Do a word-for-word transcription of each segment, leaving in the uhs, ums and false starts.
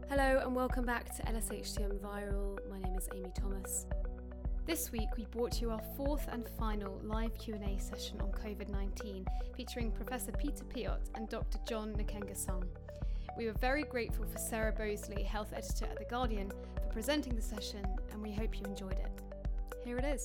Hello and welcome back to L S H T M Viral. My name is Amy Thomas. This week we brought you our fourth and final live Q and A session on COVID nineteen featuring Professor Peter Piot and Doctor John Nkengasong. We were very grateful for Sarah Bosley, health editor at The Guardian, for presenting the session, and we hope you enjoyed it. Here it is.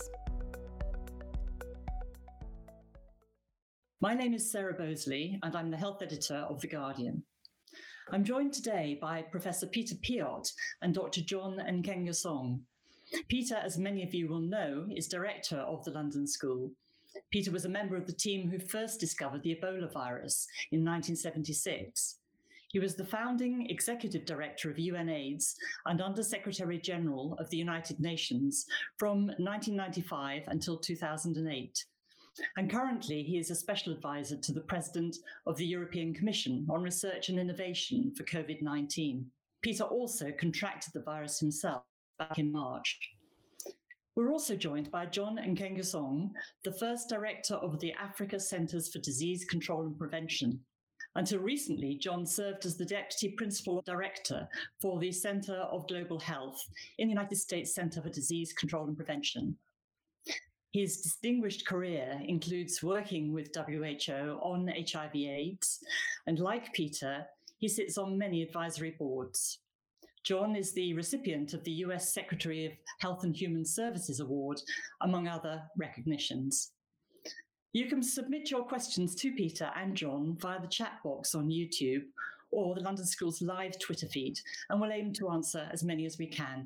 My name is Sarah Bosley and I'm the health editor of The Guardian. I'm joined today by Professor Peter Piot and Doctor John Nkengasong. Peter, as many of you will know, is director of the London School. Peter was a member of the team who first discovered the Ebola virus in nineteen seventy-six. He was the founding executive director of UNAIDS and Under-Secretary General of the United Nations from nineteen ninety-five until two thousand eight. And currently he is a special advisor to the President of the European Commission on Research and Innovation for COVID nineteen. Peter also contracted the virus himself back in March. We're also joined by John Nkengasong, the first director of the Africa Centers for Disease Control and Prevention. Until recently, John served as the Deputy Principal Director for the Center of Global Health in the United States Center for Disease Control and Prevention. His distinguished career includes working with W H O on H I V AIDS, and like Peter, he sits on many advisory boards. John is the recipient of the U S Secretary of Health and Human Services Award, among other recognitions. You can submit your questions to Peter and John via the chat box on YouTube or the London School's live Twitter feed, and we'll aim to answer as many as we can.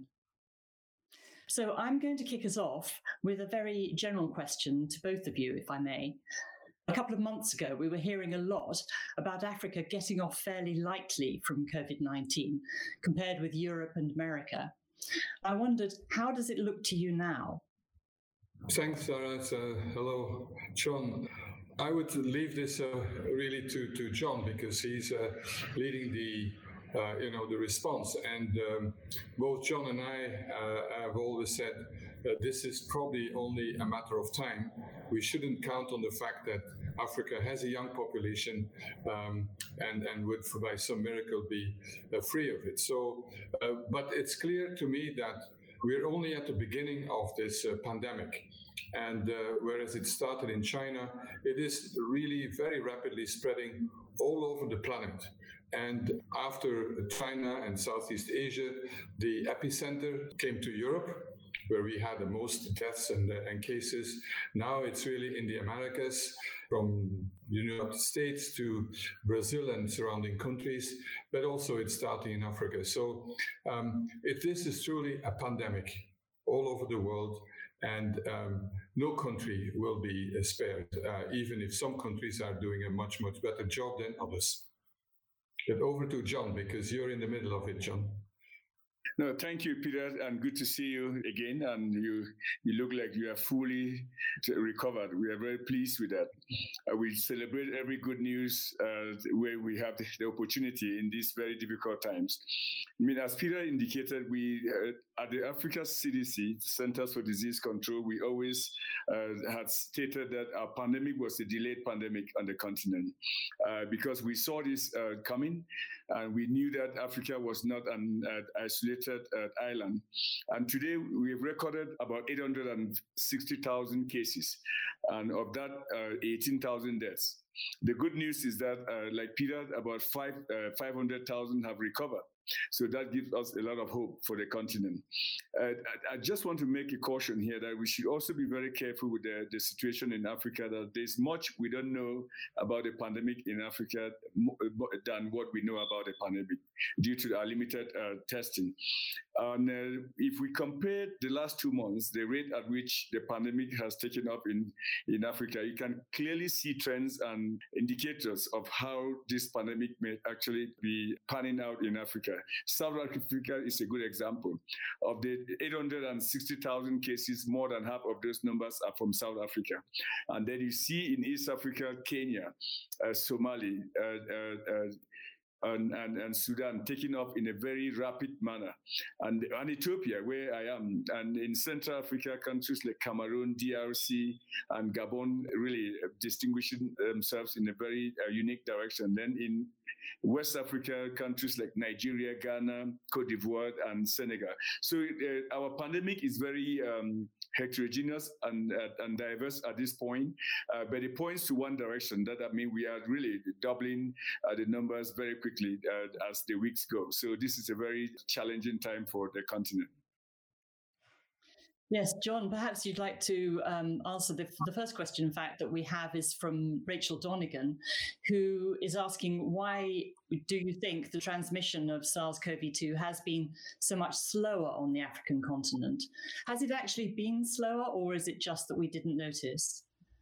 So I'm going to kick us off with a very general question to both of you, if I may. A couple of months ago, we were hearing a lot about Africa getting off fairly lightly from COVID nineteen compared with Europe and America. I wondered, how does it look to you now? Thanks, Sarah. Uh, hello, John. I would leave this uh, really to, to John because he's uh, leading the Uh, you know, the response. And um, both John and I uh, have always said that this is probably only a matter of time. We shouldn't count on the fact that Africa has a young population um, and, and would, by some miracle, be uh, free of it. So, uh, but it's clear to me that we're only at the beginning of this uh, pandemic. And uh, whereas it started in China, it is really very rapidly spreading all over the planet. And after China and Southeast Asia, the epicenter came to Europe, where we had the most deaths and, uh, and cases. Now it's really in the Americas, from the United States to Brazil and surrounding countries, but also it's starting in Africa. So um, if this is truly a pandemic all over the world, and um, no country will be uh, spared, uh, even if some countries are doing a much, much better job than others. But over to John, because you're in the middle of it, John. No, thank you, Peter, and good to see you again. And you you look like you are fully recovered. We are very pleased with that. Uh, we celebrate every good news uh, where we have the, the opportunity in these very difficult times. I mean, as Peter indicated, we uh, at the Africa C D C, Centers for Disease Control, we always uh, had stated that our pandemic was a delayed pandemic on the continent uh, because we saw this uh, coming, and we knew that Africa was not an uh, isolated uh, island. And today we've recorded about eight hundred sixty thousand cases, and of that, uh, eighteen thousand deaths. The good news is that, uh, like Peter, about five, uh, five hundred thousand have recovered. So that gives us a lot of hope for the continent. Uh, I, I just want to make a caution here that we should also be very careful with the, the situation in Africa, that there's much we don't know about the pandemic in Africa than what we know about the pandemic due to our limited uh, testing. And uh, if we compare the last two months, the rate at which the pandemic has taken up in, in Africa, you can clearly see trends and indicators of how this pandemic may actually be panning out in Africa. South Africa is a good example. Of the eight hundred sixty thousand cases, more than half of those numbers are from South Africa. And then you see in East Africa, Kenya, uh, Somalia, uh, uh, uh, And, and, and Sudan taking off in a very rapid manner, and, and Ethiopia, where I am, and in Central Africa, countries like Cameroon, D R C, and Gabon really distinguishing themselves in a very uh, unique direction. Then in West Africa countries like Nigeria, Ghana, Cote d'Ivoire, and Senegal. So uh, our pandemic is very um, heterogeneous and, uh, and diverse at this point, uh, but it points to one direction, that I mean, we are really doubling uh, the numbers very quickly uh, as the weeks go. So this is a very challenging time for the continent. Yes, John, perhaps you'd like to um, answer the, the first question, in fact, that we have is from Rachel Donegan, who is asking, why do you think the transmission of SARS-CoV two has been so much slower on the African continent? Has it actually been slower, or is it just that we didn't notice?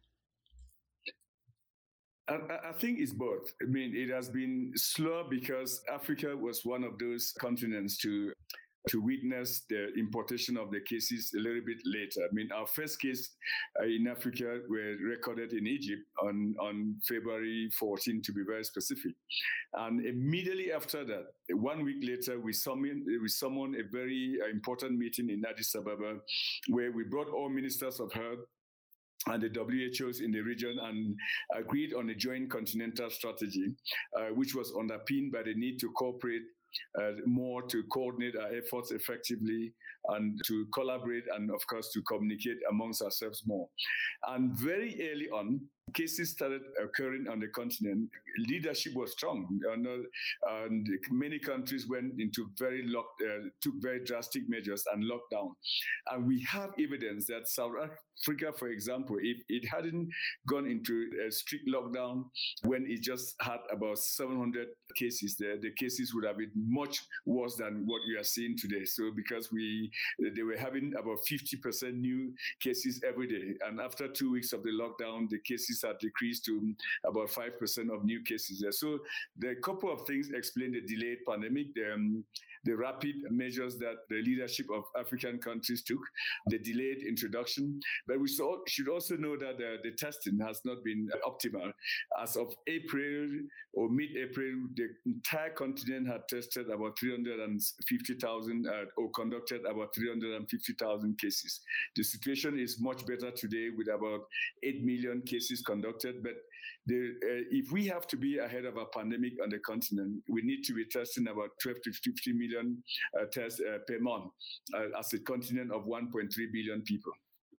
I, I think it's both. I mean, it has been slow because Africa was one of those continents to to witness the importation of the cases a little bit later. I mean, our first case uh, in Africa were recorded in Egypt on, on February fourteenth, to be very specific. And immediately after that, one week later, we summoned, we summoned a very uh, important meeting in Addis Ababa, where we brought all ministers of health and the W H Os in the region and agreed on a joint continental strategy, uh, which was underpinned by the need to cooperate Uh, more, to coordinate our efforts effectively, and to collaborate, and of course to communicate amongst ourselves more. And very early on, cases started occurring on the continent. Leadership was strong, and, uh, and many countries went into very lock, uh, took very drastic measures and locked down. And we have evidence that South Africa, for example, if it hadn't gone into a strict lockdown when it just had about seven hundred cases there, the cases would have been much worse than what we are seeing today. So because we, they were having about fifty percent new cases every day. And after two weeks of the lockdown, the cases had decreased to about five percent of new cases there. So the couple of things explain the delayed pandemic, the, um, the rapid measures that the leadership of African countries took, the delayed introduction. But we should also know that the, the testing has not been optimal. As of April or mid-April, the entire continent had tested about three hundred fifty thousand uh, or conducted about three hundred fifty thousand cases. The situation is much better today with about eight million cases conducted. But the, uh, if we have to be ahead of a pandemic on the continent, we need to be testing about twelve to fifteen million uh, tests uh, per month uh, as a continent of one point three billion people.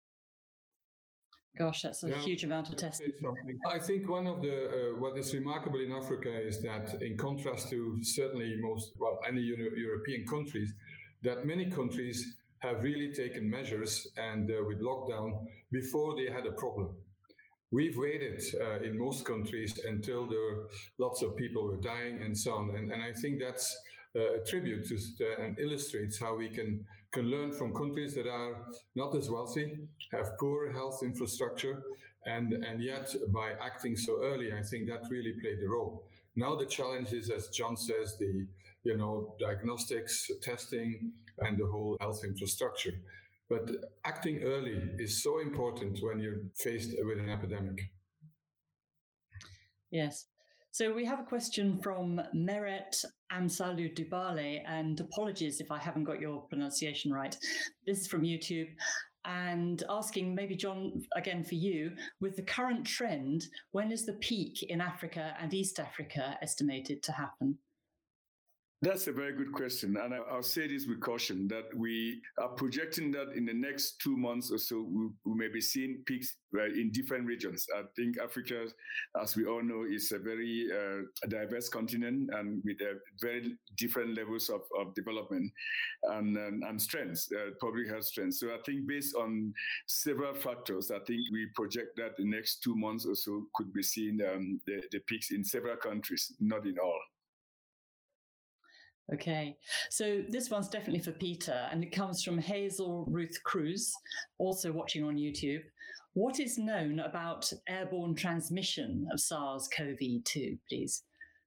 Gosh, that's a yeah, huge amount of testing. I think one of the, uh, what is remarkable in Africa is that, in contrast to certainly most, well, any Euro- European countries, that many countries have really taken measures and uh, with lockdown before they had a problem. We've waited uh, in most countries until there were lots of people were dying and so on. And, and I think that's uh, a tribute to uh, and illustrates how we can, can learn from countries that are not as wealthy, have poor health infrastructure, and, and yet by acting so early, I think that really played a role. Now the challenge is, as John says, the you know diagnostics, testing, and the whole health infrastructure. But acting early is so important when you're faced with an epidemic. Yes. So we have a question from Meret Amsalu Dubale, and apologies if I haven't got your pronunciation right. This is from YouTube, and asking, maybe John, again for you, with the current trend, when is the peak in Africa and East Africa estimated to happen? That's a very good question. And I'll say this with caution, that we are projecting that in the next two months or so, we, we may be seeing peaks in different regions. I think Africa, as we all know, is a very uh, diverse continent and with uh, very different levels of, of development and, and, and strengths, uh, public health strengths. So I think based on several factors, I think we project that the next two months or so could be seeing um, the, the peaks in several countries, not in all. Okay, so this one's definitely for Peter, and it comes from Hazel Ruth Cruz, also watching on YouTube. What is known about airborne transmission of SARS-CoV two, please?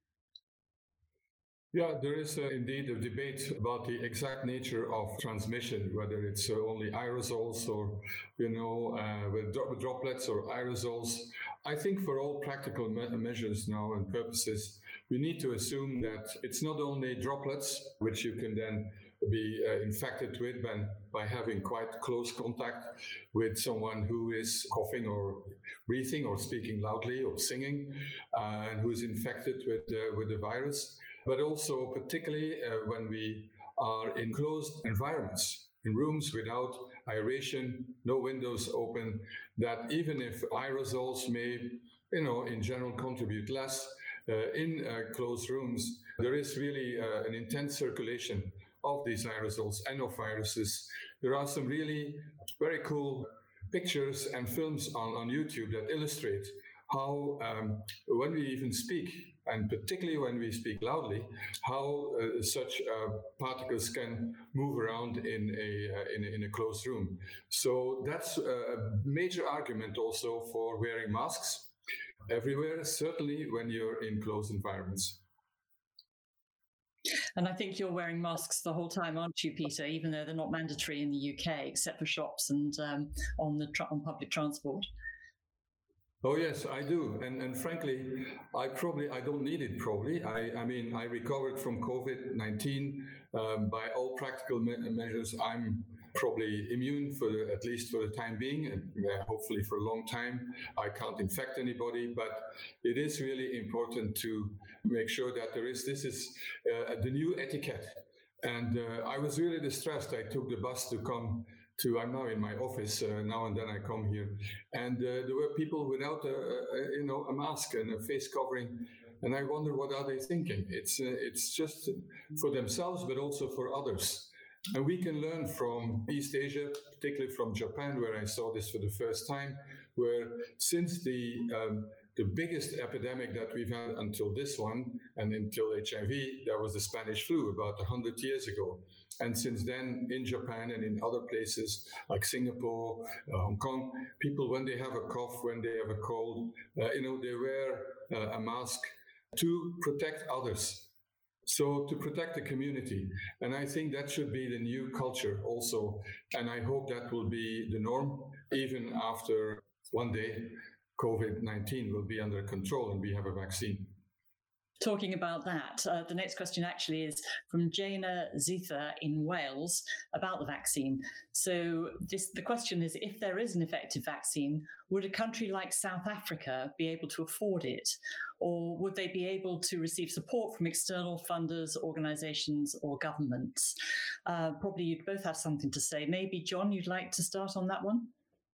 Yeah, there is uh, indeed a debate about the exact nature of transmission, whether it's uh, only aerosols or, you know, uh, with dro- droplets or aerosols. I think for all practical me- measures now and purposes, we need to assume that it's not only droplets, which you can then be uh, infected with by, by having quite close contact with someone who is coughing or breathing or speaking loudly or singing, uh, and who is infected with, uh, with the virus. But also particularly uh, when we are in closed environments, in rooms without aeration, no windows open, that even if aerosols may, you know, in general contribute less, uh, in uh, closed rooms, there is really uh, an intense circulation of these aerosols and of viruses. There are some really very cool pictures and films on, on YouTube that illustrate how um, when we even speak, and particularly when we speak loudly, how uh, such uh, particles can move around in a, uh, in a in a closed room. So that's a major argument also for wearing masks everywhere, certainly when you're in closed environments. And I think you're wearing masks the whole time, aren't you, Peter, even though they're not mandatory in the U K, except for shops and um, on the tra- on public transport? Oh, yes, I do. And and frankly, I probably, I don't need it probably. I, I mean, I recovered from COVID nineteen um, by all practical me- measures. I'm probably immune for the, at least for the time being, and uh, hopefully for a long time. I can't infect anybody, but it is really important to make sure that there is, this is uh, the new etiquette. And uh, I was really distressed. I took the bus to come to, I'm now in my office, uh, now and then I come here, and uh, there were people without a, a, you know, a mask and a face covering, and I wonder what are they thinking? It's uh, it's just for themselves, but also for others. And we can learn from East Asia, particularly from Japan, where I saw this for the first time, where since the um, the biggest epidemic that we've had until this one, and until H I V, that was the Spanish flu about one hundred years ago. And since then, in Japan and in other places like Singapore, uh, Hong Kong, people, when they have a cough, when they have a cold, uh, you know, they wear uh, a mask to protect others. So to protect the community. And I think that should be the new culture also. And I hope that will be the norm, even after one day COVID nineteen will be under control and we have a vaccine. Talking about that, uh, the next question actually is from Jaina Zitha in Wales about the vaccine. So this, the question is, if there is an effective vaccine, would a country like South Africa be able to afford it? Or would they be able to receive support from external funders, organizations, or governments? Uh, probably you'd both have something to say. Maybe, John, you'd like to start on that one?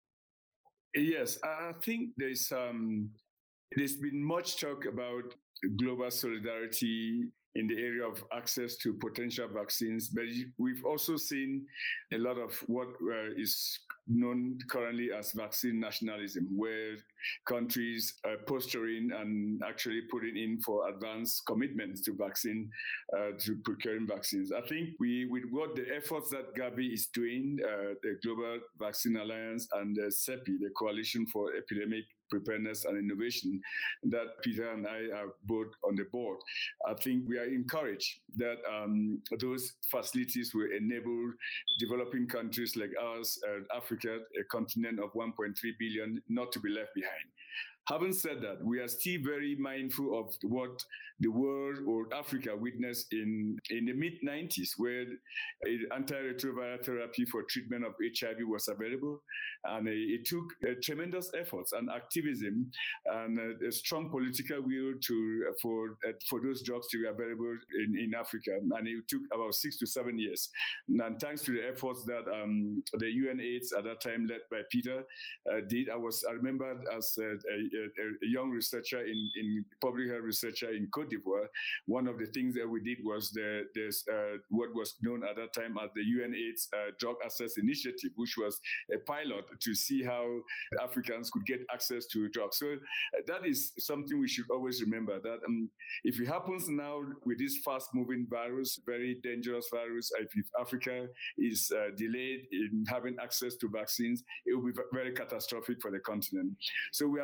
Yes, I think there's um, there's been much talk about global solidarity in the area of access to potential vaccines, but we've also seen a lot of what uh, is known currently as vaccine nationalism, where countries are posturing and actually putting in for advanced commitments to vaccine, uh, to procuring vaccines. I think we, with what the efforts that Gavi is doing, uh, the Global Vaccine Alliance and the CEPI, the Coalition for Epidemic Preparedness and Innovation, that Peter and I are both on the board, I think we are encouraged that um, those facilities will enable developing countries like ours, uh, Africa, a continent of one point three billion, not to be left behind. Having said that, we are still very mindful of what the world or Africa witnessed in, in the mid nineties, where antiretroviral therapy for treatment of H I V was available. And it took uh, tremendous efforts and activism and uh, a strong political will to uh, for uh, for those drugs to be available in, in Africa. And it took about six to seven years. And thanks to the efforts that um, the U N AIDS at that time, led by Peter, uh, did, I was I remember as a, a, a young researcher in, in public health researcher in Cote d'Ivoire, one of the things that we did was the this uh, what was known at that time as the U N AIDS uh, Drug Access Initiative, which was a pilot to see how Africans could get access to drugs. So uh, that is something we should always remember, that um, if it happens now with this fast-moving virus, very dangerous virus, if Africa is uh, delayed in having access to vaccines, it will be very catastrophic for the continent. So we are, because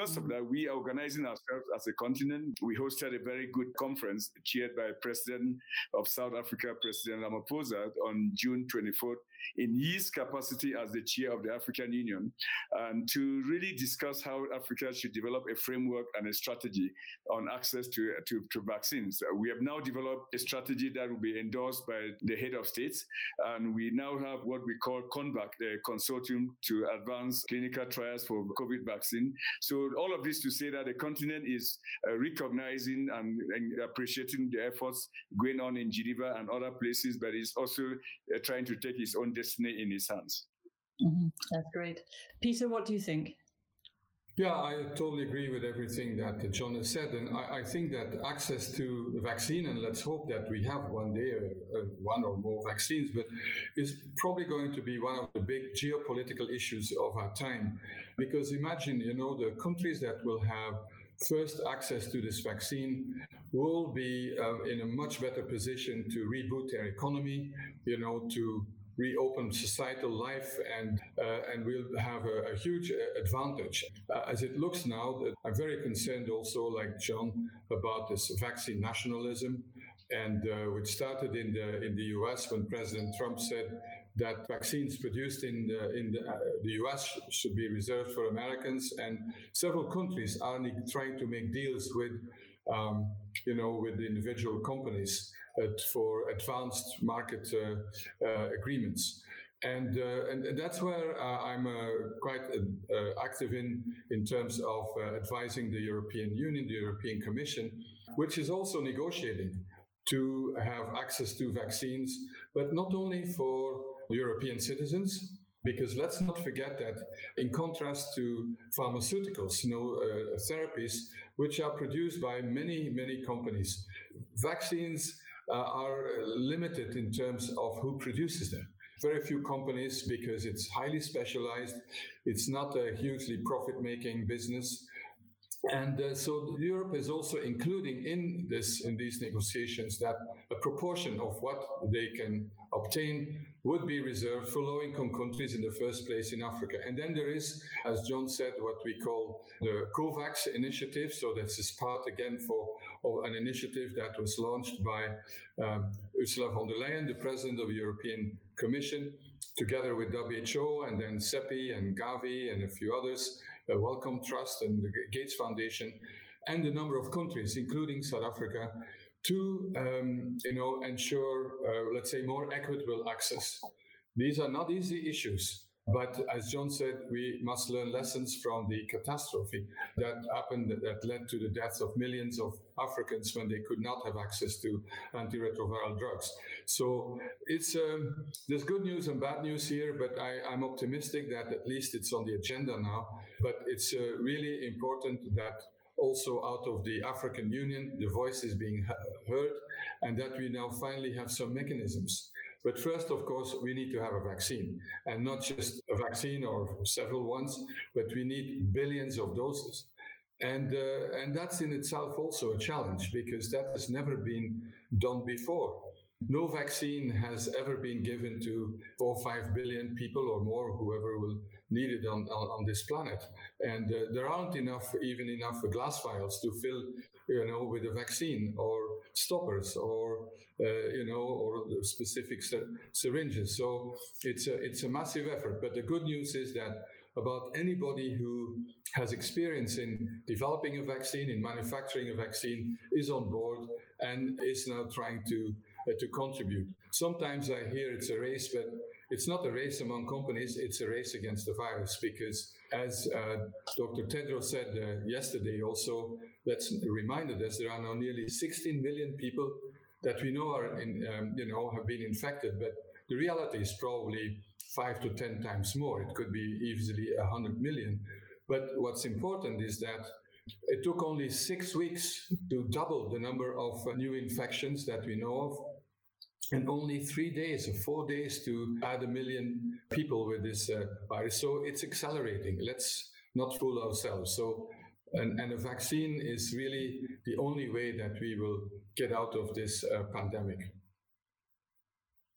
because of that, we are organizing ourselves as a continent. We hosted a very good conference chaired by President of South Africa, President Ramaphosa, on June twenty-fourth, in his capacity as the chair of the African Union, and to really discuss how Africa should develop a framework and a strategy on access to, to, to vaccines. We have now developed a strategy that will be endorsed by the head of states, and we now have what we call CONVAC, the Consortium to Advance Clinical Trials for COVID vaccine. So all of this to say that the continent is uh, recognizing and, and appreciating the efforts going on in Geneva and other places, but is also uh, trying to take its own destiny in its hands. Mm-hmm. That's great. Peter, what do you think? Yeah, I totally agree with everything that John has said. And I, I think that access to the vaccine, and let's hope that we have one day uh, uh, one or more vaccines, but is probably going to be one of the big geopolitical issues of our time. Because imagine, you know, the countries that will have first access to this vaccine will be uh, in a much better position to reboot their economy, you know, to reopen societal life, and uh, and we'll have a, a huge advantage. Uh, as it looks now, I'm very concerned also, like John, about this vaccine nationalism, and uh, which started in the in the U S when President Trump said that vaccines produced in the, in the, uh, the U S should be reserved for Americans, and several countries are trying to make deals with, um, you know, with individual companies uh, for advanced market uh, uh, agreements. And, uh, and that's where uh, I'm uh, quite uh, active in, in terms of uh, advising the European Union, the European Commission, which is also negotiating to have access to vaccines, but not only for European citizens, because let's not forget that in contrast to pharmaceuticals, you know, uh, therapies, which are produced by many, many companies, vaccines uh, are limited in terms of who produces them. Very few companies, because it's highly specialized, it's not a hugely profit-making business. And uh, so Europe is also including in this, in these negotiations, that a proportion of what they can obtain would be reserved for low-income countries in the first place in Africa. And then there is, as John said, what we call the COVAX initiative. So this is part, again, for of an initiative that was launched by um, Ursula von der Leyen, the President of the European Commission, together with W H O and then CEPI and Gavi and a few others, the Wellcome Trust and the Gates Foundation, and a number of countries, including South Africa, to um, you know, ensure, uh, let's say, more equitable access. These are not easy issues, but as John said, we must learn lessons from the catastrophe that happened, that led to the deaths of millions of Africans when they could not have access to antiretroviral drugs. So it's um, there's good news and bad news here, but I, I'm optimistic that at least it's on the agenda now. But it's uh, really important that also out of the African Union, the voice is being heard, and that we now finally have some mechanisms. But first, of course, we need to have a vaccine, and not just a vaccine or several ones, but we need billions of doses. And uh, and that's in itself also a challenge, because that has never been done before. No vaccine has ever been given to four or five billion people or more, whoever will need it on, on, on this planet. And uh, there aren't enough, even enough glass vials to fill, you know, with a vaccine, or stoppers, or uh, you know, or specific sy- syringes. So it's a, it's a massive effort. But the good news is that about anybody who has experience in developing a vaccine, in manufacturing a vaccine, is on board and is now trying to uh, to contribute. Sometimes I hear it's a race, but it's not a race among companies, it's a race against the virus, because as uh, Doctor Tedros said uh, yesterday also, that's reminded us there are now nearly sixteen million people that we know are in, um, you know, have been infected, but the reality is probably five to ten times more. It could be easily one hundred million. But what's important is that it took only six weeks to double the number of uh, new infections that we know of, and only three days or four days to add a million people with this uh, virus. So it's accelerating. Let's not fool ourselves. So, and, and a vaccine is really the only way that we will get out of this uh, pandemic.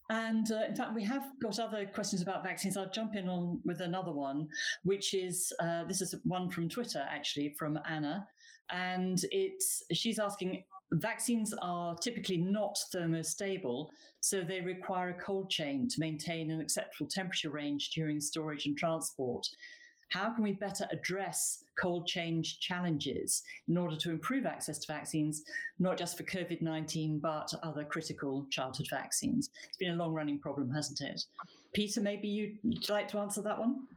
And uh, in fact, we have got other questions about vaccines. I'll jump in on with another one, which is, uh, this is one from Twitter, actually, from Anna. And it's she's asking, vaccines are typically not thermostable, so they require a cold chain to maintain an acceptable temperature range during storage and transport. How can we better address cold chain challenges in order to improve access to vaccines, not just for COVID nineteen, but other critical childhood vaccines? It's been a long-running problem, hasn't it? Peter, maybe you'd like to answer that one?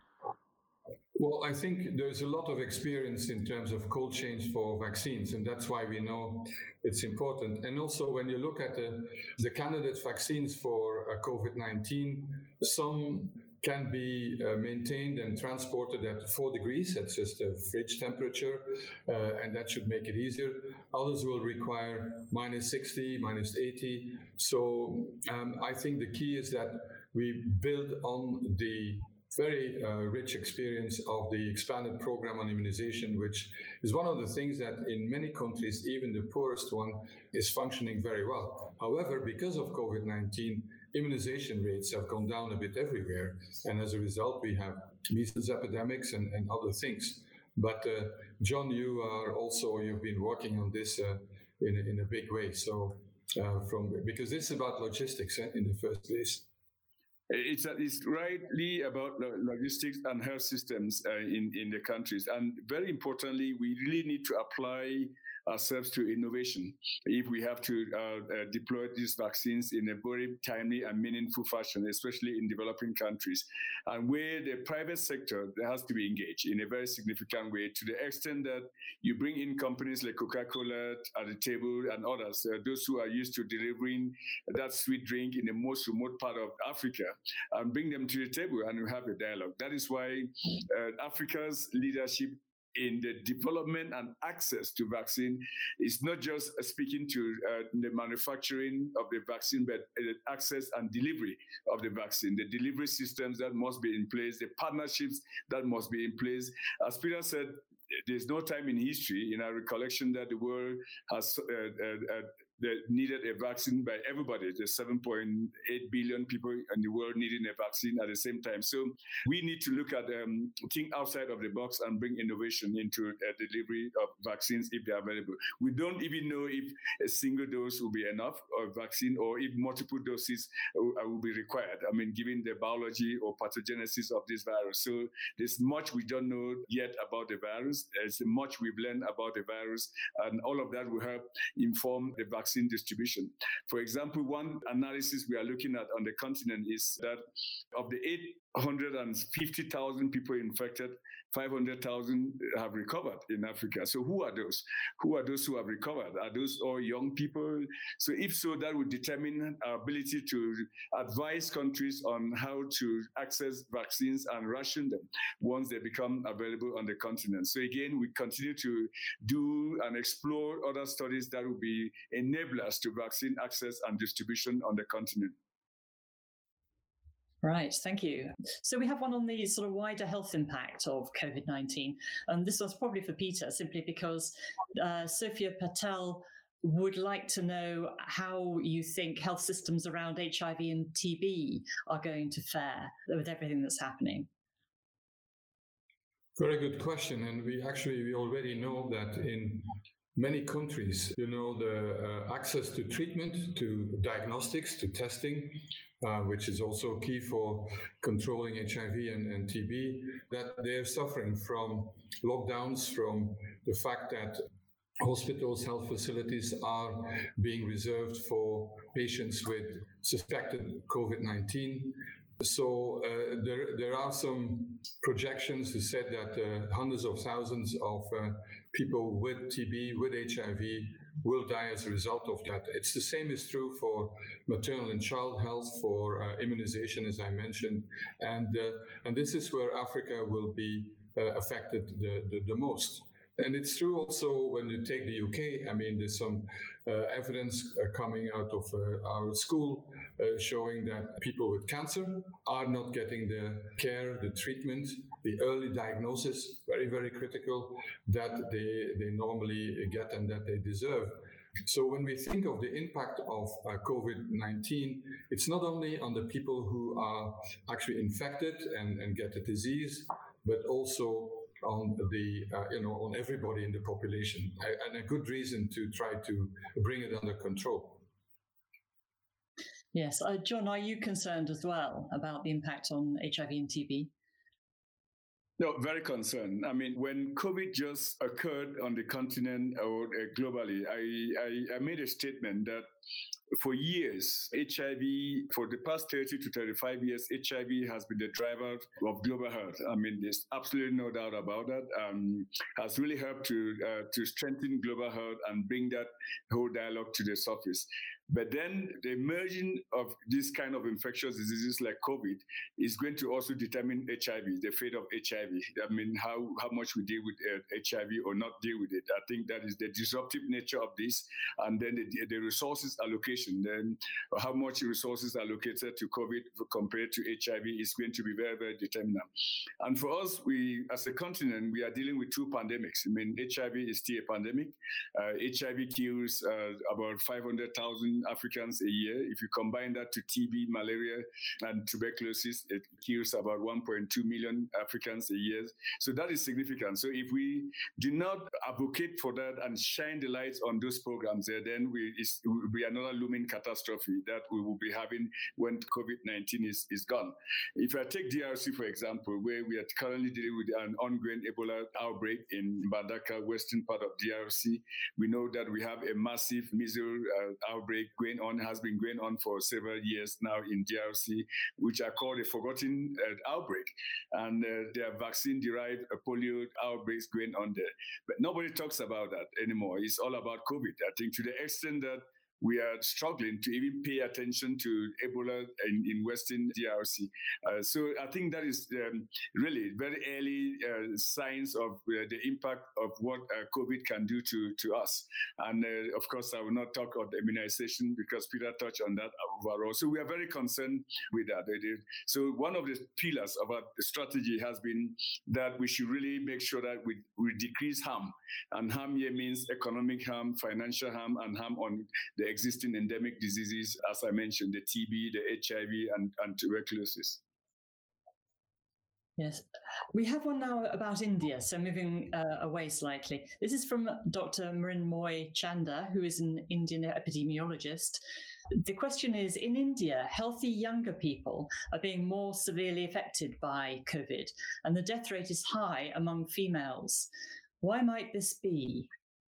Well, I think there's a lot of experience in terms of cold chains for vaccines, and that's why we know it's important. And also, when you look at the, the candidate vaccines for uh, COVID nineteen, some can be uh, maintained and transported at four degrees. That's just a fridge temperature, uh, and that should make it easier. Others will require minus sixty, minus eighty. So um, I think the key is that we build on the very uh, rich experience of the expanded program on immunization, which is one of the things that in many countries, even the poorest one, is functioning very well. However, because of COVID nineteen, immunization rates have gone down a bit everywhere. And as a result, we have measles epidemics and, and other things. But uh, John, you are also, you've been working on this uh, in, in a big way. So uh, from, because this is about logistics eh, in the first place. It's, it's rightly about logistics and health systems uh, in, in the countries. And very importantly, we really need to apply ourselves to innovation if we have to uh, uh, deploy these vaccines in a very timely and meaningful fashion, especially in developing countries, and where the private sector has to be engaged in a very significant way, to the extent that you bring in companies like Coca-Cola at the table and others, uh, those who are used to delivering that sweet drink in the most remote part of Africa, and bring them to the table and we have a dialogue. That is why uh, Africa's leadership in the development and access to vaccine is not just speaking to uh, the manufacturing of the vaccine, but uh, access and delivery of the vaccine, the delivery systems that must be in place, the partnerships that must be in place. As Peter said, there's no time in history, in our recollection, that the world has uh, uh, uh, that needed a vaccine by everybody. There's seven point eight billion people in the world needing a vaccine at the same time. So we need to look at um, think outside of the box and bring innovation into uh, delivery of vaccines if they're available. We don't even know if a single dose will be enough of vaccine, or if multiple doses will, uh, will be required. I mean, given the biology or pathogenesis of this virus. So there's much we don't know yet about the virus. There's much we've learned about the virus, and all of that will help inform the vaccine distribution. For example, one analysis we are looking at on the continent is that of the eight hundred fifty thousand people infected, five hundred thousand have recovered in Africa. So who are those? Who are those who have recovered? Are those all young people? So if so, that would determine our ability to advise countries on how to access vaccines and ration them once they become available on the continent. So again, we continue to do and explore other studies that will be enablers to vaccine access and distribution on the continent. Right, thank you. So we have one on the sort of wider health impact of COVID nineteen. And this one's probably for Peter, simply because uh, Sophia Patel would like to know how you think health systems around H I V and T B are going to fare with everything that's happening. Very good question. And we actually, we already know that in many countries, you know, the uh, access to treatment, to diagnostics, to testing, Uh, which is also key for controlling H I V and, and T B, that they're suffering from lockdowns, from the fact that hospitals, health facilities are being reserved for patients with suspected COVID nineteen. So uh, there, there are some projections who said that uh, hundreds of thousands of uh, people with T B, with H I V, will die as a result of that. It's the same is true for maternal and child health, for uh, immunization, as I mentioned. And uh, and this is where Africa will be uh, affected the, the, the most. And it's true also when you take the U K, I mean, there's some uh, evidence uh, coming out of uh, our school uh, showing that people with cancer are not getting the care, the treatment, the early diagnosis, very, very critical, that they, they normally get and that they deserve. So when we think of the impact of uh, COVID nineteen, it's not only on the people who are actually infected and, and get the disease, but also on the, uh, you know, on everybody in the population, and a good reason to try to bring it under control. Yes. Uh, John, are you concerned as well about the impact on H I V and T B? No, very concerned. I mean, when COVID just occurred on the continent or uh, globally, I, I, I made a statement that for years, H I V, for the past thirty to thirty-five years, H I V has been the driver of global health. I mean, there's absolutely no doubt about that. Um, has really helped to uh, to strengthen global health and bring that whole dialogue to the surface. But then the emerging of this kind of infectious diseases like COVID is going to also determine H I V, the fate of H I V. I mean, how, how much we deal with uh, H I V or not deal with it. I think that is the disruptive nature of this. And then the, the resources allocation, then how much resources are allocated to COVID compared to H I V is going to be very, very determinant. And for us, we, as a continent, we are dealing with two pandemics. I mean, H I V is still a pandemic. Uh, H I V kills uh, about five hundred thousand Africans a year. If you combine that to T B, malaria, and tuberculosis, it kills about one point two million Africans a year. So that is significant. So if we do not advocate for that and shine the light on those programs there, then we, it will be another looming catastrophe that we will be having when COVID nineteen is, is gone. If I take D R C, for example, where we are currently dealing with an ongoing Ebola outbreak in Mbandaka, western part of D R C, we know that we have a massive measles uh, outbreak going on, has been going on for several years now in D R C, which are called a forgotten uh, outbreak. And uh, there are vaccine-derived uh, polio outbreaks going on there. But nobody talks about that anymore. It's all about COVID. I think to the extent that we are struggling to even pay attention to Ebola in, in Western D R C. Uh, so I think that is um, really very early uh, signs of uh, the impact of what uh, COVID can do to, to us. And uh, of course, I will not talk about immunization because Peter touched on that overall. So we are very concerned with that. So one of the pillars of our strategy has been that we should really make sure that we, we decrease harm. And harm here means economic harm, financial harm, and harm on the existing endemic diseases, as I mentioned, the T B, the H I V, and, and tuberculosis. Yes. We have one now about India, so moving uh, away slightly. This is from Doctor Mrinmoy Chanda, who is an Indian epidemiologist. The question is, in India, healthy younger people are being more severely affected by COVID, and the death rate is high among females. Why might this be?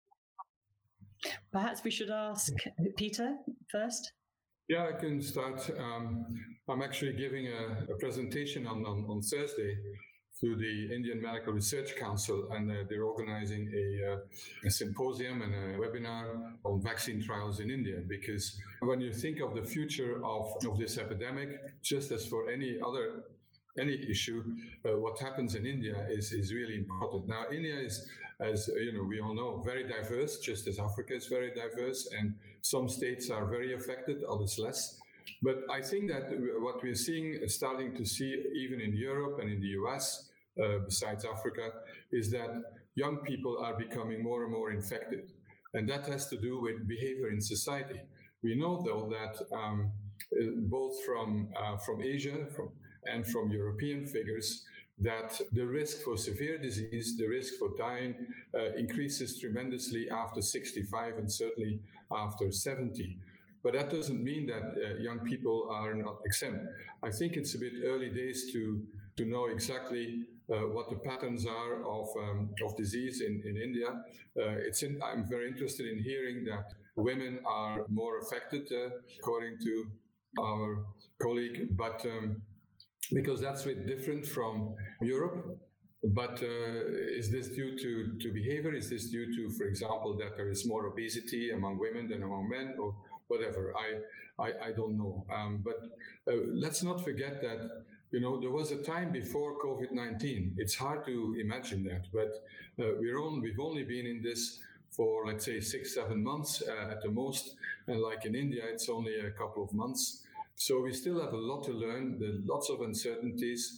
Perhaps we should ask Peter first. Yeah, I can start. Um, I'm actually giving a, a presentation on, on, on Thursday to the Indian Medical Research Council, and uh, they're organizing a, uh, a symposium and a webinar on vaccine trials in India. Because when you think of the future of, of this epidemic, just as for any other any issue, uh, what happens in India is, is really important. Now, India is, as you know, we all know, very diverse, just as Africa is very diverse, and some states are very affected, others less. But I think that what we're seeing, starting to see even in Europe and in the U S, uh, besides Africa, is that young people are becoming more and more infected. And that has to do with behavior in society. We know, though, that um, both from, uh, from Asia, from and from European figures, that the risk for severe disease, the risk for dying, uh, increases tremendously after sixty-five and certainly after seventy. But that doesn't mean that uh, young people are not exempt. I think it's a bit early days to, to know exactly uh, what the patterns are of, um, of disease in, in India. Uh, it's in, I'm very interested in hearing that women are more affected, uh, according to our colleague, but um, because that's a bit different from Europe. But uh, is this due to, to behavior? Is this due to, for example, that there is more obesity among women than among men, or whatever? I I, I don't know. Um, but uh, let's not forget that, you know, there was a time before COVID nineteen. It's hard to imagine that, but uh, we're on, we've only been in this for, let's say, six, seven months uh, at the most. And like in India, it's only a couple of months. So we still have a lot to learn. There are lots of uncertainties.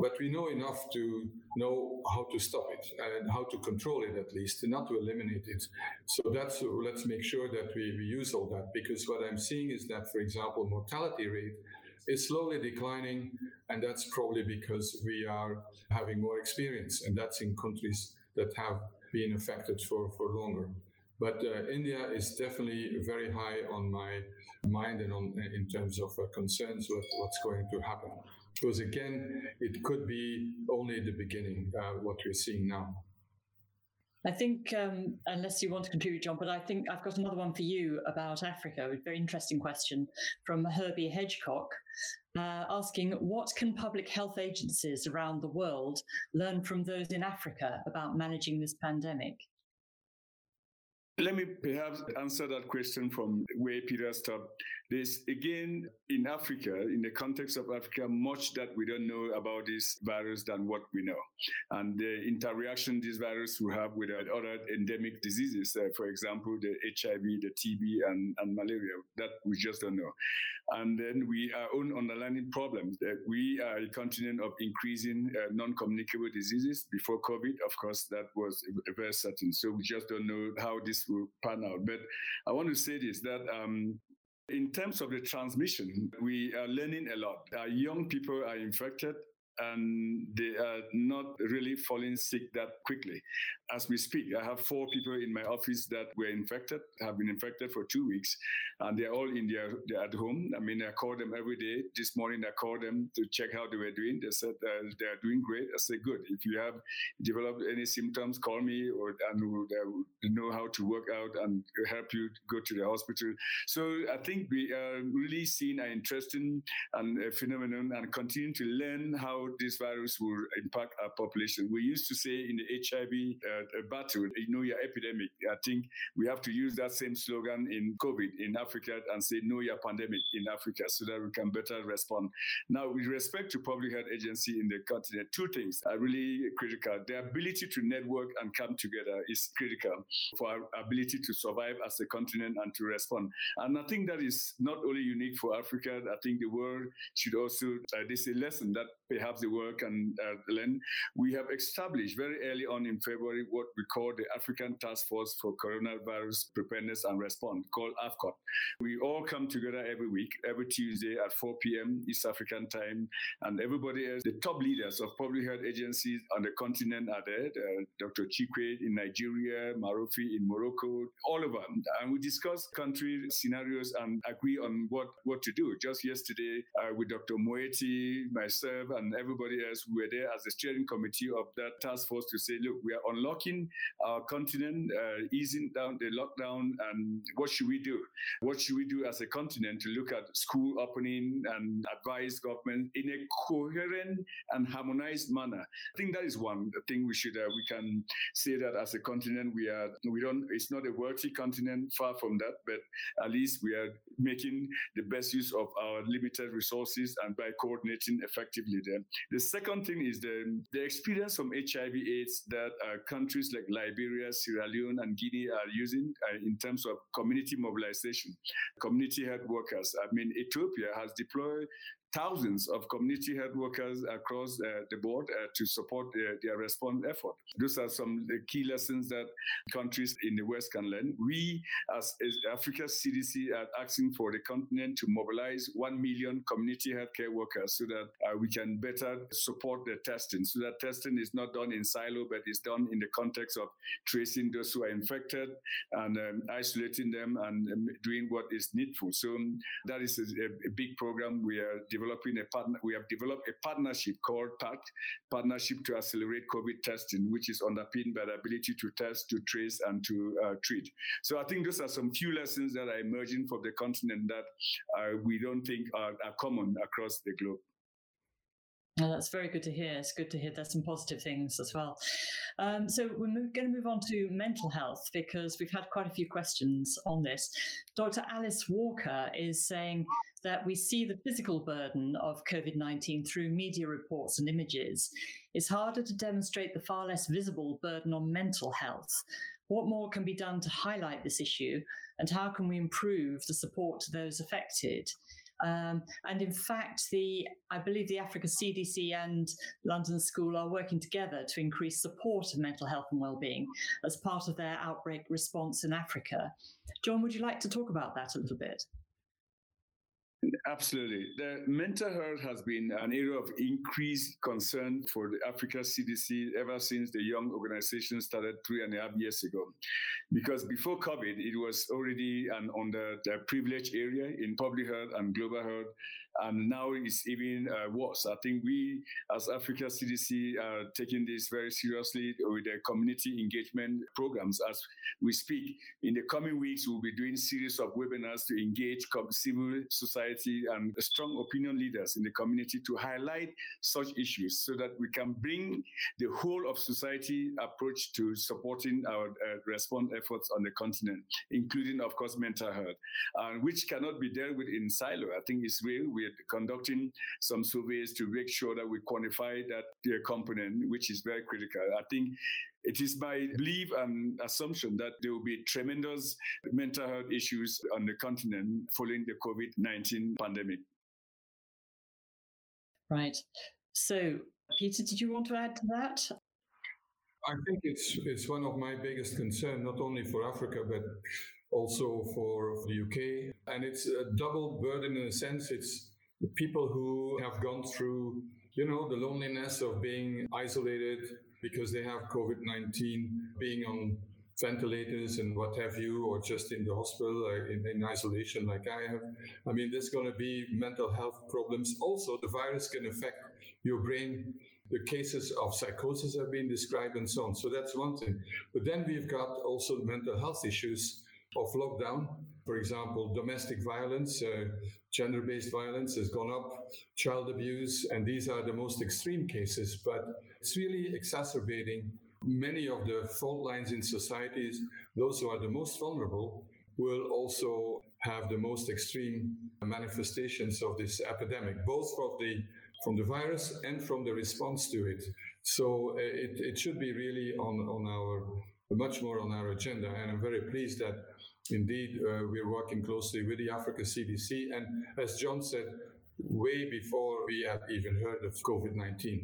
but we know enough to know how to stop it and how to control it, at least, and not to eliminate it. So that's let's make sure that we, we use all that, because what I'm seeing is that, for example, mortality rate is slowly declining, and that's probably because we are having more experience, and that's in countries that have been affected for, for longer. But uh, India is definitely very high on my mind and on in terms of uh, concerns with what's going to happen. Because again, it could be only the beginning, uh, what we're seeing now. I think, um, unless you want to contribute, John, but I think I've got another one for you about Africa. A very interesting question from Herbie Hedgecock, uh, asking, what can public health agencies around the world learn from those in Africa about managing this pandemic? Let me perhaps answer that question from where Peter stopped. There's, again, in Africa, in the context of Africa, much that we don't know about this virus than what we know. And the interaction this virus will have with other endemic diseases, uh, for example, the H I V, the T B, and, and malaria, that we just don't know. And then we our own underlying problems. That we are a continent of increasing uh, non-communicable diseases. Before COVID, of course, that was very certain. So we just don't know how this will pan out. But I want to say this, that um, in terms of the transmission, we are learning a lot. Our young people are infected, and they are not really falling sick that quickly. As we speak, I have four people in my office that were infected, have been infected for two weeks, and they're all in their, they're at home. I mean, I call them every day. This morning, I called them to check how they were doing. They said uh, they're doing great. I said, good. If you have developed any symptoms, call me, or and we'll, uh, know how to work out and help you go to the hospital. So I think we are really seeing an interesting and uh, phenomenon, and continue to learn how this virus will impact our population. We used to say in the H I V uh, battle, you know your epidemic. I think we have to use that same slogan in COVID in Africa and say know your pandemic in Africa, so that we can better respond. Now, with respect to public health agency in the continent, two things are really critical. The ability to network and come together is critical for our ability to survive as a continent and to respond. And I think that is not only unique for Africa. I think the world should also, uh, this is a lesson that perhaps the world can uh, learn. We have established very early on in February what we call the African Task Force for Coronavirus Preparedness and Response, called AFCOT. We all come together every week, every Tuesday at four p.m. East African time, and everybody else, the top leaders of public health agencies on the continent are there, uh, Doctor Chikwe in Nigeria, Marofi in Morocco, all of them. And we discuss country scenarios and agree on what, what to do. Just yesterday uh, with Doctor Moeti, myself, and everybody else, we were there as the steering committee of that task force to say, look, we are unlocking our continent, uh, easing down the lockdown, and what should we do? What should we do as a continent to look at school opening and advise government in a coherent and harmonized manner? I think that is one thing we should, uh, we can say that as a continent, we are, we don't, it's not a wealthy continent, far from that, but at least we are making the best use of our limited resources and by coordinating effectively there. The second thing is the, the experience from H I V AIDS that uh, countries like Liberia, Sierra Leone, and Guinea are using uh, in terms of community mobilization, community health workers. I mean, Ethiopia has deployed thousands of community health workers across uh, the board uh, to support uh, their response effort. Those are some the key lessons that countries in the West can learn. We, as, as Africa's C D C, are asking for the continent to mobilize one million community healthcare workers so that uh, we can better support the testing, so that testing is not done in silo, but is done in the context of tracing those who are infected and um, isolating them and um, doing what is needful. So um, that is a, a big program we are developing. Developing a partner, we have developed a partnership called PACT, Partnership to Accelerate COVID Testing, which is underpinned by the ability to test, to trace, and to uh, treat. So I think those are some few lessons that are emerging from the continent that uh, we don't think are, are common across the globe. Oh, that's very good to hear. It's good to hear there's some positive things as well. Um, so we're move, going to move on to mental health, because we've had quite a few questions on this. Doctor Alice Walker is saying that we see the physical burden of COVID nineteen through media reports and images. It's harder to demonstrate the far less visible burden on mental health. What more can be done to highlight this issue, and how can we improve the support to those affected? Um, and in fact, the I believe the Africa C D C and London School are working together to increase support of mental health and well-being as part of their outbreak response in Africa. John, would you like to talk about that a little bit? Absolutely. The mental health has been an area of increased concern for the Africa C D C ever since the young organization started three and a half years ago. Because before COVID, it was already an underprivileged area in public health and global health. And now it's even uh, worse. I think we, as Africa C D C, are taking this very seriously with the community engagement programs as we speak. In the coming weeks, we'll be doing a series of webinars to engage civil society and strong opinion leaders in the community to highlight such issues so that we can bring the whole of society approach to supporting our uh, response efforts on the continent, including, of course, mental health, uh, which cannot be dealt with in silo. I think it's real. We're conducting some surveys to make sure that we quantify that uh, component, which is very critical. I think it is my belief and assumption that there will be tremendous mental health issues on the continent following the COVID nineteen pandemic. Right. So, Peter, did you want to add to that? I think it's it's one of my biggest concerns, not only for Africa, but also for the U K. And it's a double burden in a sense. It's the people who have gone through, you know, the loneliness of being isolated because they have COVID nineteen, being on ventilators and what have you, or just in the hospital uh, in, in isolation like I have. I mean, there's going to be mental health problems. Also, the virus can affect your brain. The cases of psychosis have been described and so on. So that's one thing. But then we've got also mental health issues of lockdown. For example, domestic violence, uh, gender-based violence has gone up, child abuse, and these are the most extreme cases. But it's really exacerbating many of the fault lines in societies. Those who are the most vulnerable will also have the most extreme manifestations of this epidemic, both from the from the virus and from the response to it. So uh, it, it should be really on, on our, much more on our agenda. And I'm very pleased that indeed uh, we're working closely with the Africa C D C. And as John said, way before we had even heard of COVID nineteen.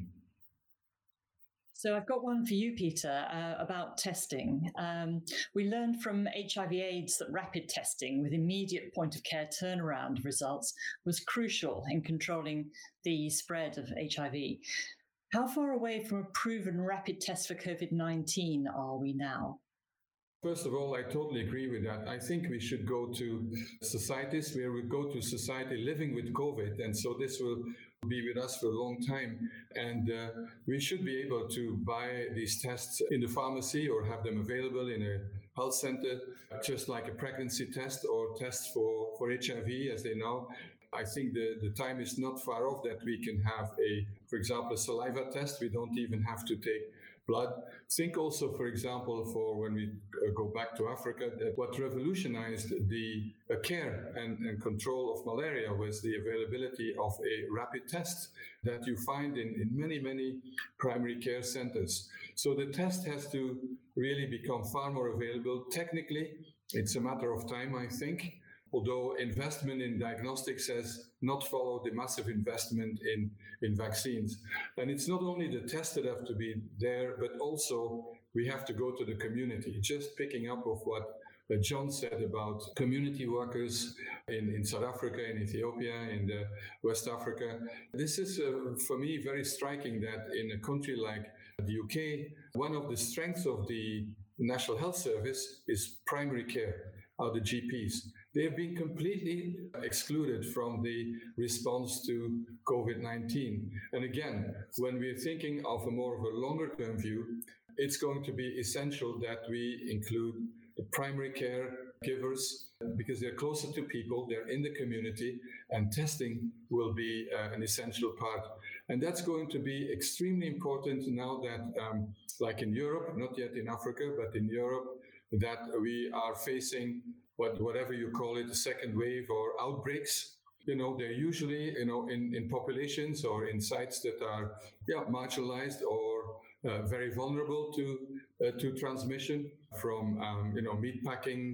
So I've got one for you, Peter, uh, about testing. Um, we learned from H I V AIDS that rapid testing with immediate point-of-care turnaround results was crucial in controlling the spread of H I V. How far away from a proven rapid test for COVID nineteen are we now? First of all, I totally agree with that. I think we should go to societies where we go to society living with COVID. And so this will be with us for a long time. And uh, we should be able to buy these tests in the pharmacy or have them available in a health center, just like a pregnancy test or test for, for H I V, as they know. I think the, the time is not far off that we can have a, for example, a saliva test. We don't even have to take blood. Think also, for example, for when we go back to Africa, that what revolutionized the uh, care and, and control of malaria was the availability of a rapid test that you find in, in many, many primary care centers. So the test has to really become far more available. Technically, it's a matter of time, I think. Although investment in diagnostics has not followed the massive investment in, in vaccines. And it's not only the tests that have to be there, but also we have to go to the community. Just picking up of what uh, John said about community workers in, in South Africa, in Ethiopia, in the West Africa. This is, uh, for me, very striking that in a country like the U K, one of the strengths of the National Health Service is primary care, are the G Ps. They have been completely excluded from the response to COVID nineteen. And again, when we're thinking of a more of a longer term view, it's going to be essential that we include the primary care givers because they're closer to people, they're in the community, and testing will be uh, an essential part. And that's going to be extremely important now that, um, like in Europe, not yet in Africa, but in Europe, that we are facing what, whatever you call it, a second wave or outbreaks. You know, they're usually, you know, in, in populations or in sites that are, yeah, marginalized or uh, very vulnerable to uh, to transmission from, um, you know, meat packing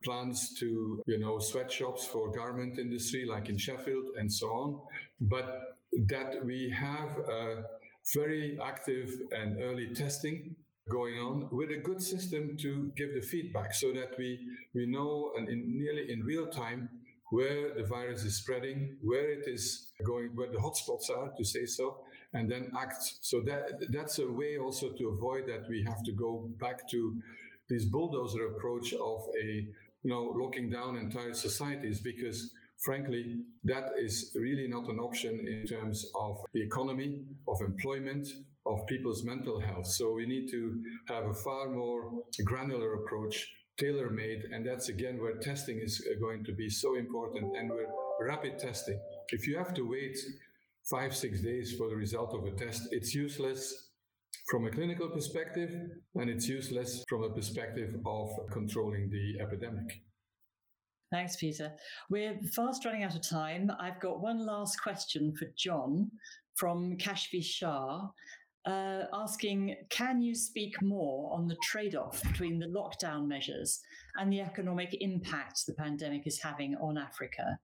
plans to, you know, sweatshops for garment industry like in Sheffield and so on, but that we have a very active and early testing going on with a good system to give the feedback so that we, we know and in nearly in real time where the virus is spreading, where it is going, where the hotspots are, to say so, and then act. So that that's a way also to avoid that we have to go back to this bulldozer approach of a, you know, locking down entire societies, because frankly, that is really not an option in terms of the economy, of employment, of people's mental health. So we need to have a far more granular approach, tailor-made, and that's again where testing is going to be so important, and where rapid testing. If you have to wait five, six days for the result of a test, it's useless from a clinical perspective, and it's useless from a perspective of controlling the epidemic. Thanks, Peter. We're fast running out of time. I've got one last question for John from Kashvi Shah, uh, asking, can you speak more on the trade-off between the lockdown measures and the economic impact the pandemic is having on Africa?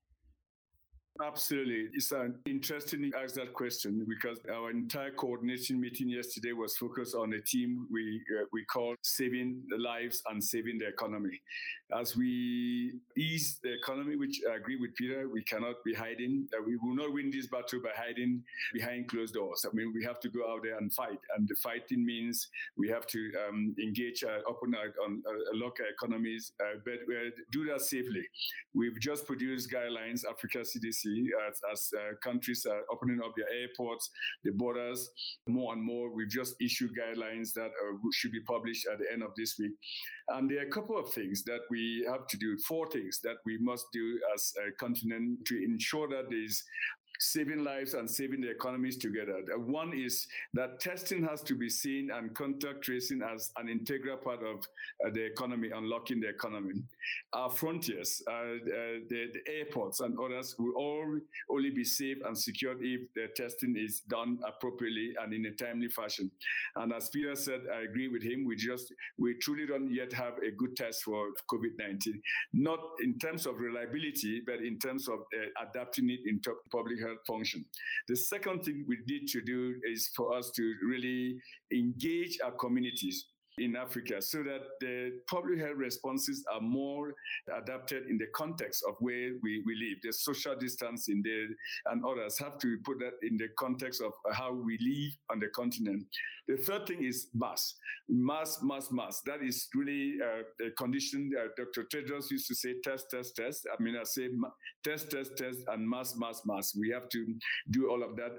Absolutely. It's an interesting you ask that question, because our entire coordination meeting yesterday was focused on a team we uh, we call Saving the Lives and Saving the Economy. As we ease the economy, which I agree with Peter, we cannot be hiding. Uh, we will not win this battle by hiding behind closed doors. I mean, we have to go out there and fight. And the fighting means we have to um, engage, uh, open our, on uh, local economies, uh, but uh, do that safely. We've just produced guidelines, Africa C D C, as, as uh, countries are opening up their airports, the borders, more and more. We've just issued guidelines that uh, should be published at the end of this week. And there are a couple of things that we have to do, four things that we must do as a continent to ensure that there's saving lives and saving the economies together. One is that testing has to be seen and contact tracing as an integral part of uh, the economy, unlocking the economy. Our frontiers, uh, uh, the, the airports and others will all only be safe and secured if the testing is done appropriately and in a timely fashion. And as Peter said, I agree with him, we just, we truly don't yet have a good test for COVID nineteen, not in terms of reliability, but in terms of uh, adapting it into public health function. The second thing we need to do is for us to really engage our communities in Africa so that the public health responses are more adapted in the context of where we, we live. The social distancing there and others have to put that in the context of how we live on the continent. The third thing is mass. Mass, mass, mass. That is really uh, a condition. Uh, Doctor Tedros used to say test, test, test. I mean, I say ma- test, test, test, and mass, mass, mass. We have to do all of that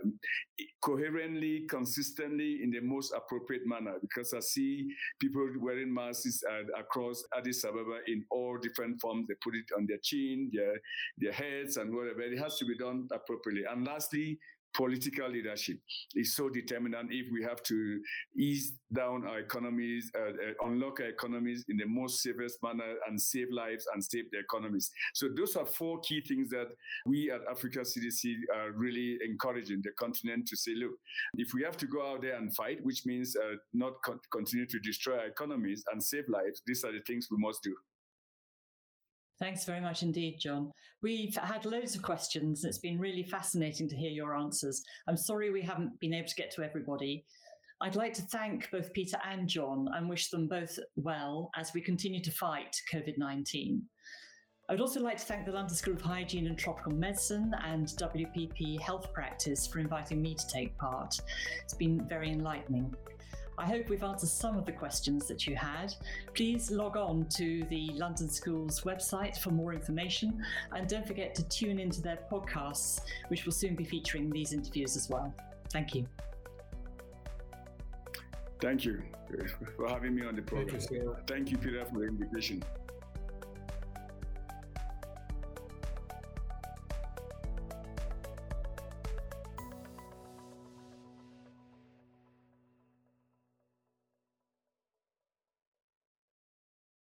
coherently, consistently, in the most appropriate manner, because I see people wearing masks uh, across Addis Ababa in all different forms. They put it on their chin, their, their heads, and whatever. It has to be done appropriately. And lastly, political leadership is so determinant if we have to ease down our economies, uh, uh, unlock our economies in the most safest manner and save lives and save the economies. So those are four key things that we at Africa C D C are really encouraging the continent to say, look, if we have to go out there and fight, which means uh, not con- continue to destroy our economies and save lives, these are the things we must do. Thanks very much indeed, John. We've had loads of questions. It's been really fascinating to hear your answers. I'm sorry we haven't been able to get to everybody. I'd like to thank both Peter and John and wish them both well as we continue to fight COVID nineteen. I would also like to thank the London School of Hygiene and Tropical Medicine and W P P Health Practice for inviting me to take part. It's been very enlightening. I hope we've answered some of the questions that you had. Please log on to the London School's website for more information, and don't forget to tune into their podcasts, which will soon be featuring these interviews as well. Thank you. Thank you for having me on the program. Thank you, Thank you, Peter, for the invitation.